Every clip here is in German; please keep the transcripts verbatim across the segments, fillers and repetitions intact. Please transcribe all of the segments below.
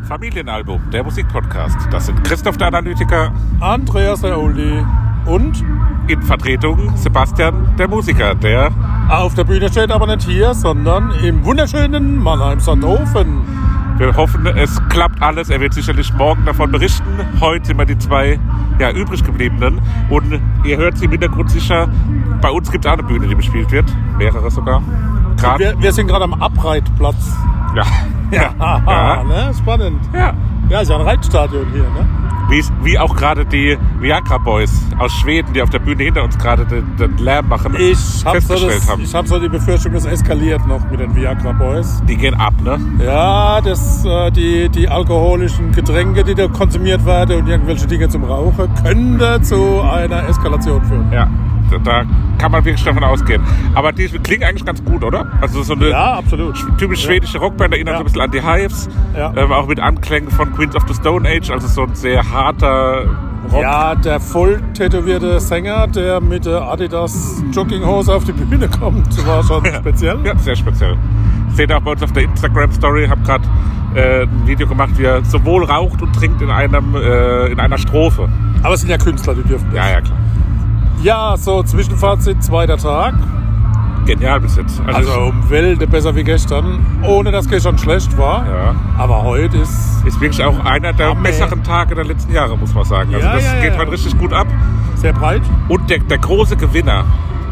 Familienalbum, der Musikpodcast. Das sind Christoph der Analytiker, Andreas der Oldie und in Vertretung Sebastian der Musiker, der auf der Bühne steht, aber nicht hier, sondern im wunderschönen Mannheim-Sonthofen. Wir hoffen, es klappt alles. Er wird sicherlich morgen davon berichten. Heute sind wir die zwei ja, übrig gebliebenen. Und ihr hört sie im Hintergrund sicher. Bei uns gibt es auch eine Bühne, die bespielt wird. Mehrere sogar. Wir, wir sind gerade am Abreitplatz. Ja. Ja, ja. Ne? Spannend. Ja. Ja, ist ja ein Reitstadion hier, ne? Wie, wie auch gerade die Viagra Boys aus Schweden, die auf der Bühne hinter uns gerade den, den Lärm machen, ich hab festgestellt so das, haben. Ich habe so die Befürchtung, das eskaliert noch mit den Viagra Boys. Die gehen ab, ne? Ja, das, äh, die, die alkoholischen Getränke, die da konsumiert werden und irgendwelche Dinge zum Rauchen, könnte zu einer Eskalation führen. Ja, da kann man wirklich davon ausgehen. Aber die klingen eigentlich ganz gut, oder? Also so eine ja, absolut. typisch ja. schwedische Rockband, erinnert ja. so ein bisschen an die Hives. Ja. Ähm, auch mit Anklängen von Queens of the Stone Age, also so ein sehr harter Rock. Ja, der voll tätowierte Sänger, der mit der Adidas Jogginghose auf die Bühne kommt, war schon ja. speziell. Ja, sehr speziell. Seht ihr auch bei uns auf der Instagram-Story, habe gerade äh, ein Video gemacht, wie er sowohl raucht und trinkt in, einem, äh, in einer Strophe. Aber es sind ja Künstler, die dürfen das. Ja, ja, klar. Ja, so Zwischenfazit, zweiter Tag. Genial bis jetzt. Also, also um Welde besser wie gestern, ohne dass gestern schlecht war. Ja. Aber heute ist... Ist wirklich auch einer der Hammer. besseren Tage der letzten Jahre, muss man sagen. Also ja, das ja, geht ja. heute richtig gut ab. Sehr breit. Und der, der große Gewinner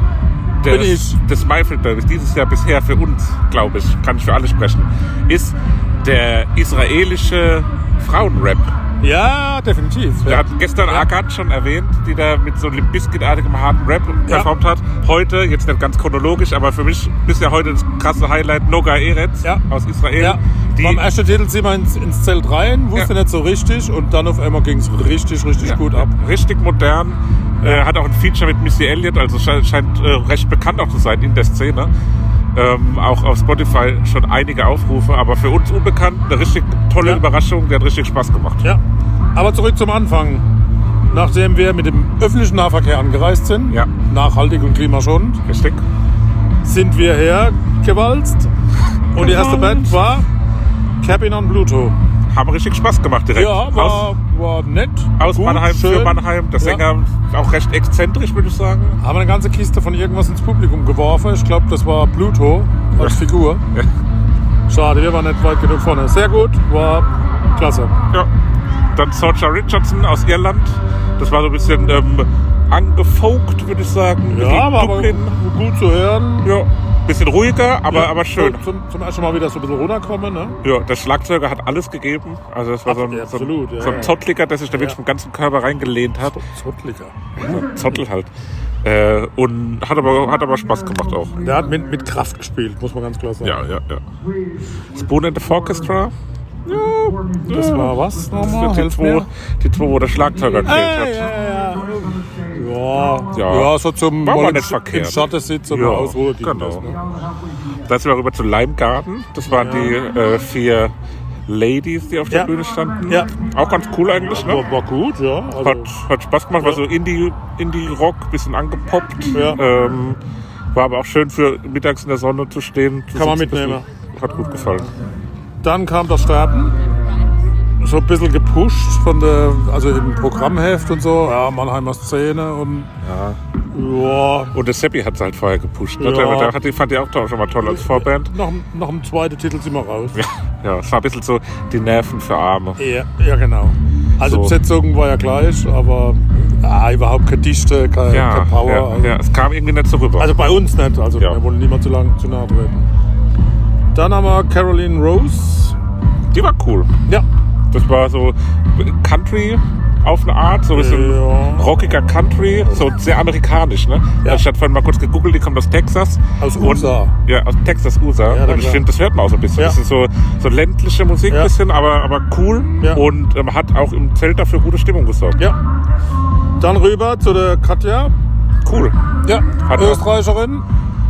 Bin des, ich. des Mayfield Derbys dieses Jahr bisher für uns, glaube ich, kann ich für alle sprechen, ist der israelische Frauenrap. Ja, definitiv. Wir Ja. hatten gestern Ja. Agat schon erwähnt, die da mit so Limp Bizkit-artigem harten Rap Ja. performt hat. Heute, jetzt nicht ganz chronologisch, aber für mich bisher heute das krasse Highlight, Noga Eretz Ja. aus Israel. Ja. Die, Beim ersten Titel sind wir ins, ins Zelt rein, wusste Ja. nicht so richtig und dann auf einmal ging es richtig, richtig ja, gut ab. Richtig modern. Äh, hat auch ein Feature mit Missy Elliott, also scheint, scheint äh, recht bekannt auch zu sein in der Szene. Ähm, auch auf Spotify schon einige Aufrufe, aber für uns unbekannt. Eine richtig tolle Ja. Überraschung, die hat richtig Spaß gemacht. Ja. Aber zurück zum Anfang. Nachdem wir mit dem öffentlichen Nahverkehr angereist sind, Ja. nachhaltig und klimaschonend, Richtig? sind wir hergewalzt. Und die erste Band war Cabin on Pluto. Haben richtig Spaß gemacht direkt. Ja, aus, war, war nett. aus gut, Mannheim schön. für Mannheim. Der Ja. Sänger auch recht exzentrisch, würde ich sagen. Haben eine ganze Kiste von irgendwas ins Publikum geworfen. Ich glaube, das war Pluto als Figur. Ja. Schade, wir waren nicht weit genug vorne. Sehr gut, war klasse. Ja. Dann Sorcha Richardson aus Irland. Das war so ein bisschen ähm, angefolgt, würde ich sagen. Ein Ja, bisschen aber, aber Dublin. gut zu hören. Ja. Bisschen ruhiger, aber, Ja, aber schön. so Zum, zum ersten Mal wieder so ein bisschen runterkommen. Ne? Ja, der Schlagzeuger hat alles gegeben. Also das war so ein, Ja, so absolut, ein, ja, so ein ja. Zottliger, der sich da wirklich Ja. vom ganzen Körper reingelehnt hat. Zottliger. So ein Zottel halt. Äh, und hat aber, hat aber Spaß gemacht auch. Der hat mit, mit Kraft gespielt, muss man ganz klar sagen. Ja, ja, ja. Spoon and the Orchestra. Ja, Das war was das nochmal? sind die Hilf zwei, mir. die zwei, wo der Schlagzeuger gefehlt Ah, hat. ja, ja, ja. Ja, Ja. ja, so zum War mal mal nicht im verkehrt. Schatten sitzen und Ja, mal ausruhen. genau. Dann sind wir rüber zu Lime Garden. Das waren die äh, vier Ladies, die auf der Ja. Bühne standen. Ja. Auch ganz cool eigentlich, ne? War, war gut, ja. Also, Hat, hat Spaß gemacht, war Ja. so Indie, Indie-Rock, bisschen angepoppt. Ja. Ähm, war aber auch schön für mittags in der Sonne zu stehen. zu Kann man sitzen, mitnehmen. bisschen- Hat gut gefallen. Dann kam das Sterben. So ein bisschen gepusht von der, also im Programmheft und so. Ja, Mannheimer Szene und ja. Und der Seppi hat es halt vorher gepusht. Ne? Ja. Der, der hat, die fand ich auch to- schon mal toll als Vorband. Nach, nach dem zweiten Titel sind wir raus. Ja, ja, es war ein bisschen so die Nerven für Arme. Ja, ja genau. Also So. Besetzung war ja gleich, aber ja, überhaupt keine Dichte, keine, Ja, keine Power. ja, also, ja, es kam irgendwie nicht so rüber. also bei uns nicht, also Ja. wir wollen niemand zu lang zu nahe treten. Dann haben wir Caroline Rose. die war cool. Ja. Das war so Country auf eine Art, so ein bisschen Ja. rockiger Country, so sehr amerikanisch, ne? Ja. Ich hatte vorhin mal kurz gegoogelt, die kommt aus Texas. Aus Und- U S A. Ja, aus Texas, U S A. Ja, na und ich klar. finde, das hört man auch so ein bisschen. Ja. Das ist so, so ländliche Musik Ja. ein bisschen, aber, aber cool. Ja. Und ähm, hat auch im Zelt dafür gute Stimmung gesorgt. Ja. Dann rüber zu der Katja. Cool. Ja, Hat- Österreicherin.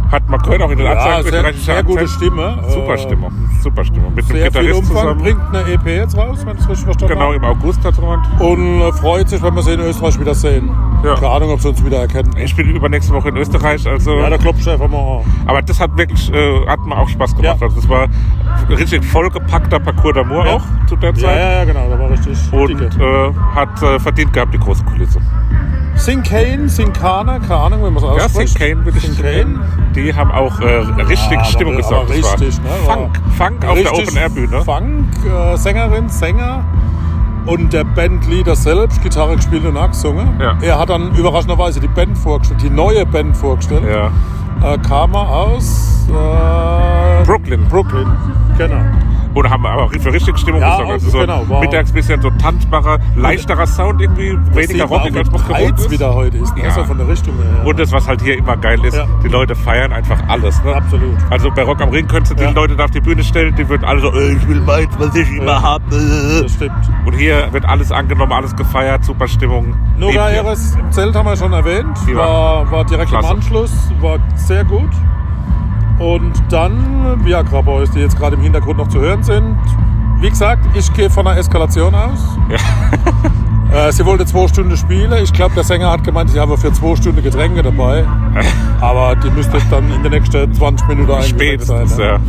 Hat man gehört auch in den Ja, Anzeigen. sehr, österreichischer sehr gute Akzent. Stimme. Super Äh, Stimme. Super Stimme. Mit dem Sehr viel Gitarrist Umfang. zusammen. Bringt eine E P jetzt raus, wenn ich es richtig verstanden Genau, habe. im August hat jemand. Und äh, freut sich, wenn wir sie in Österreich wieder sehen. Ja. Keine Ahnung, ob sie uns wieder erkennen. Ich bin übernächste Woche in Österreich, also. Ja, da klopft einfach mal an. Aber das hat wirklich, äh, hat mir auch Spaß gemacht. Ja. Also das war ein richtig vollgepackter Parcours d'Amour Ja. auch zu der Ja, Zeit. ja, ja, genau, da war richtig Und dicke. äh, hat äh, verdient gehabt, die große Kulisse. Sinkane, Sinkane, keine Ahnung, wie man es Ja, ausspricht. Sinkane würde ich Sinkane. nennen. Die haben auch äh, richtig aber- Stimmung aber gesorgt. Das war richtig, ne? War Funk, Funk auf der Richtig Open-Air-Bühne. Funk, äh, Sängerin, Sänger und der Bandleader selbst, Gitarre gespielt und auch gesungen. Ja. Er hat dann überraschenderweise die Band vorgestellt, die neue Band vorgestellt. Ja. Äh, kam er aus äh, Brooklyn. Brooklyn, genau. Und haben aber auch für richtig Stimmung Ja, gesorgt. Also so genau, wow. mittags ein bisschen so tanzbarer, leichterer Sound irgendwie, weniger rockig als man gewohnt Reiz ist. wieder heute ist, ne? Ja. So von der Richtung her. Ja. Und das, was halt hier immer geil ist, Ja. die Leute feiern einfach alles. Ne? Absolut. Also bei Rock am Ring könntest du die Ja. Leute da auf die Bühne stellen, die würden alle so, äh, ich will meins, was ich immer Ja. habe. Das stimmt. Und hier wird alles angenommen, alles gefeiert, super Stimmung. Nora Neben mir. Eres im Zelt haben wir schon erwähnt. Die war War, war direkt klasse. im Anschluss, war sehr gut. Und dann Viagra Boys, die jetzt gerade im Hintergrund noch zu hören sind. Wie gesagt, ich gehe von einer Eskalation aus. Ja. Äh, sie wollte zwei Stunden spielen. Ich glaube, der Sänger hat gemeint, ich habe für zwei Stunden Getränke dabei. Aber die müsste dann in den nächsten zwanzig Minuten eingesetzt sein. Spätestens, Ne? ja.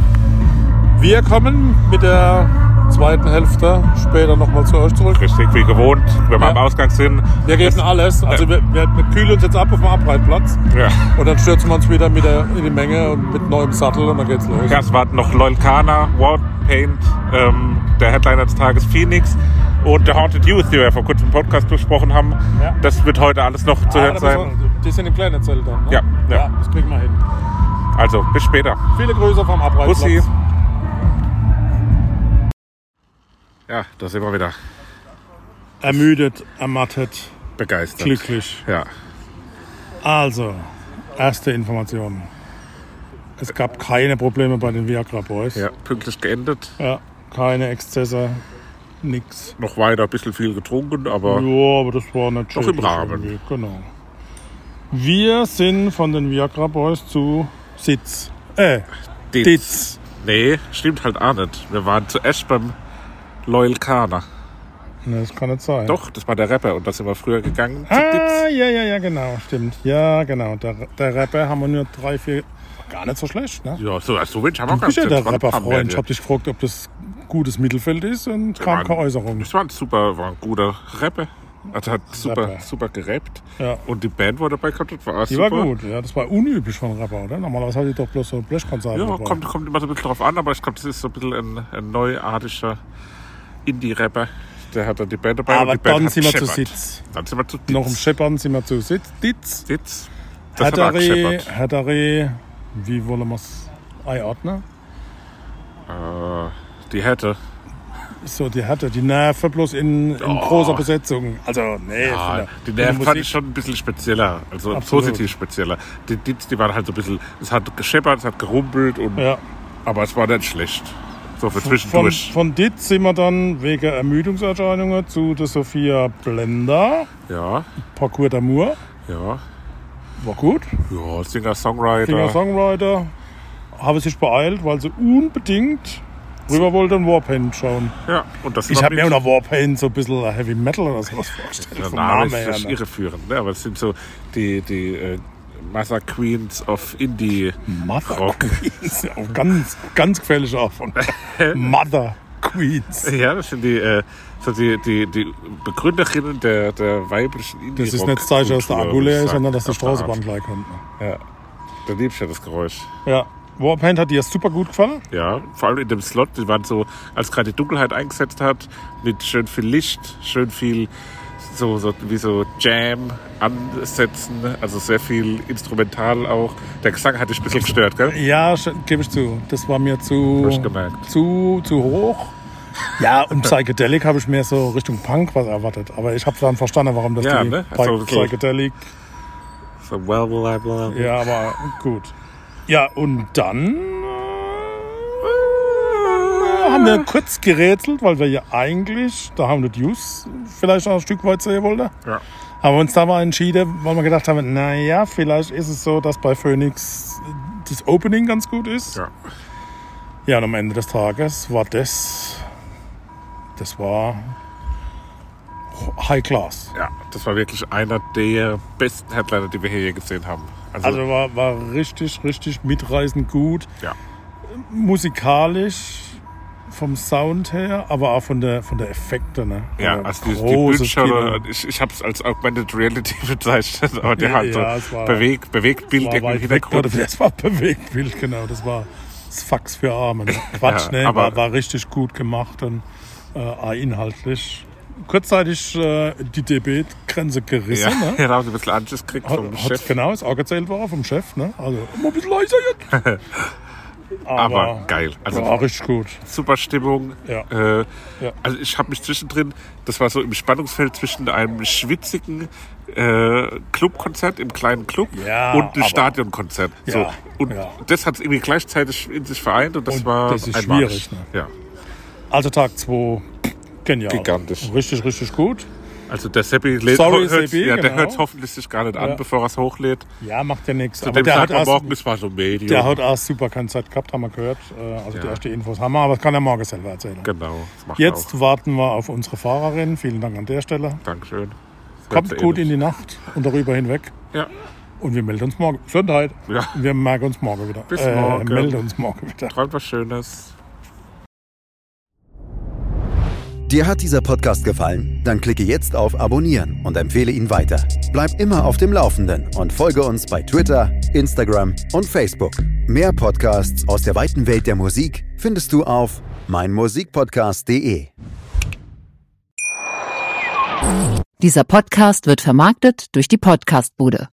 Wir kommen mit der zweiten Hälfte später nochmal zu euch zurück. Richtig, wie gewohnt, wenn wir Ja. am Ausgang sind. Wir geben alles. Also wir, wir, wir kühlen uns jetzt ab auf dem Abreitplatz. Ja. Und dann stürzen wir uns wieder mit der, in die Menge und mit neuem Sattel und dann geht's los. Ja, es warten noch Loyalkana, Warpaint, ähm, der Headliner des Tages Phoenix und der Haunted Youth, die wir vor kurzem im Podcast besprochen haben. Ja. Das wird heute alles noch zu Ah, hören da müssen sein. wir- die sind im kleinen Zelt dann, ne? Ja, ja. ja. Das kriegen wir hin. Also, bis später. Viele Grüße vom Abreitplatz. Bussi. Ja, da sind wir wieder. Ermüdet, ermattet, Begeistert. glücklich. Ja. Also, erste Information. Es gab keine Probleme bei den Viagra Boys. ja, pünktlich geendet. Ja, keine Exzesse, nix. Noch weiter ein bisschen viel getrunken, aber Ja, aber das war nicht Doch im schädlich Rahmen. irgendwie. Genau. Wir sind von den Viagra Boys zu Sitz. Äh, Ditz. Ditz. Nee, stimmt halt auch nicht. Wir waren zuerst beim Loyalkana. Ne, das kann nicht sein. Doch, das war der Rapper und da sind wir früher gegangen zu Ah, Ditz. ja, ja, ja, genau, stimmt. Ja, genau. Der, der Rapper haben wir nur drei, vier. Gar nicht so schlecht, ne? Ja, so, so Mensch haben wir Du bist ja der dran Rapper-Freund. haben Ich wir- hab dich gefragt, ob das gutes Mittelfeld ist und kam waren- keine Äußerung. Das war ein super, war ein guter Rapper. Also hat super, Rapper. super gerappt. Ja. Und die Band, die dabei kommt, war auch Die super. war gut, ja. Das war unüblich von Rapper, oder? Normalerweise hat die doch bloß so Blechkonzerte Ja, dabei. kommt, kommt immer so ein bisschen drauf an, aber ich glaube, das ist so ein bisschen ein, ein neuartiger Indie-Rapper. Der hat dann die Band dabei. Aber und die Band dann hat sind wir zu gescheppert. Sitz. Dann sind wir zu Ditz. Noch im Scheppern sind wir zu Sitz. Ditz. Ditz. Das hat auch Hattery, gescheppert. Hattery, wie wollen wir es einordnen? Äh, die hätte. So, die hatte die Nerven bloß in, in Oh. großer Besetzung. Also, nee. von Ja, der- die von der Nerven fand Musik. ich schon ein bisschen spezieller. Also Absolut. positiv spezieller. Die Ditz, die waren halt so ein bisschen, es hat gescheppert, es hat gerumpelt, und, Ja. aber es war nicht schlecht. So für Von, zwischendurch. von Ditz sind wir dann wegen Ermüdungserscheinungen zu der Sophia Blender. Ja, Parcours d'Amour. ja. War gut. Ja, Singer-Songwriter. Singer-Songwriter. Habe sich beeilt, weil sie unbedingt rüber wollte und Warpaint schauen. Ja, und das Ich war habe mir mit- unter Warpaint so ein bisschen Heavy Metal oder sowas vorgestellt. Der vom Name Namen ist her, vielleicht ne? irreführend, ne? Aber es sind so die, die äh, Mother Queens of Indie. Mother Rock. Queens. Ja, auch ganz, ganz gefährlich auch von Mother Queens. Ja, das sind die, äh, so die, die, die Begründerinnen der, der weiblichen Indie. Das ist nicht das Zeichen, dass der Akku leer ist, sondern dass die Straßenbahn gleich kommt. Ne? Ja, da liebst du ja das Geräusch. Ja. Warpaint hat dir super gut gefallen. Ja, vor allem in dem Slot, die waren so, als gerade die Dunkelheit eingesetzt hat, mit schön viel Licht, schön viel so, so wie so Jam ansetzen, also sehr viel instrumental auch. Der Gesang hat dich ein bisschen gestört, gell? Ja, gebe ich zu. Das war mir zu, Hab ich gemerkt. zu, zu hoch. Ja, und Psychedelic habe ich mehr so Richtung Punk was erwartet. Aber ich habe dann verstanden, warum das Ja, die ne? Psy- Also so- Psychedelic. So, well, blah, blah. Ja, aber gut. Ja, und dann äh, haben wir kurz gerätselt, weil wir ja eigentlich, da haben wir die News vielleicht noch ein Stück weit sehen wollten. Ja. Haben wir uns da mal entschieden, weil wir gedacht haben, naja, vielleicht ist es so, dass bei Phoenix das Opening ganz gut ist. Ja. Ja, und am Ende des Tages war das, das war High Class. Ja, das war wirklich einer der besten Headliner, die wir hier je gesehen haben. Also, Also war, war richtig, richtig mitreißend gut. ja. Musikalisch, vom Sound her, aber auch von der, von der Effekte. Ne? Ja, also die, die Bildschirme, ich, ich habe es als Augmented Reality bezeichnet, aber der hat so Ja, es war- bewegt, bewegt Bild war im weit weg, Hintergrund. oder das war Bewegtbild, genau. Das war das Fax für Arme. Ne? Quatsch, Ja, ne? aber- War, war richtig gut gemacht und äh, auch inhaltlich. Kurzzeitig äh, die D B-Grenze gerissen. Ja, Ne? da haben sie ein bisschen Anschiss gekriegt Hat, vom hat, Chef. genau, ist auch gezählt worden vom Chef. Ne? Also immer ein bisschen leiser jetzt. Aber geil. Also war richtig gut. super Stimmung. Ja. Äh, Ja. Also ich habe mich zwischendrin, das war so im Spannungsfeld zwischen einem schwitzigen äh, Clubkonzert im kleinen Club Ja, und einem aber- Stadionkonzert. Ja, So. Und ja. das hat es irgendwie gleichzeitig in sich vereint und das Und war das ist einmalig. schwierig, ne? Ja. Also Tag zwei, genial. Gigantisch. Richtig, richtig gut. Also der Seppi lädt, Sorry, hört, Seppi, ja, der genau. hört hoffentlich sich gar nicht an, Ja. bevor er es hochlädt. Ja, macht ja nichts. Zu Aber dem der hat, sagt man erst, morgen, das war so Medium. der hat auch super keine Zeit gehabt, haben wir gehört. Äh, Also die Ja. ersten Infos haben wir, aber das kann er morgen selber erzählen. Genau, das macht er Jetzt auch. warten wir auf unsere Fahrerin. Vielen Dank an der Stelle. Dankeschön. Das Kommt hört gut sie eh in die Nacht und darüber hinweg. nicht. Ja, Und wir melden uns morgen. Gesundheit. Ja. Wir merken uns morgen wieder. Bis äh, morgen. melden uns morgen wieder. träumt was Schönes. Dir hat dieser Podcast gefallen? Dann klicke jetzt auf Abonnieren und empfehle ihn weiter. Bleib immer auf dem Laufenden und folge uns bei Twitter, Instagram und Facebook. Mehr Podcasts aus der weiten Welt der Musik findest du auf meinmusikpodcast punkt de. Dieser Podcast wird vermarktet durch die Podcastbude.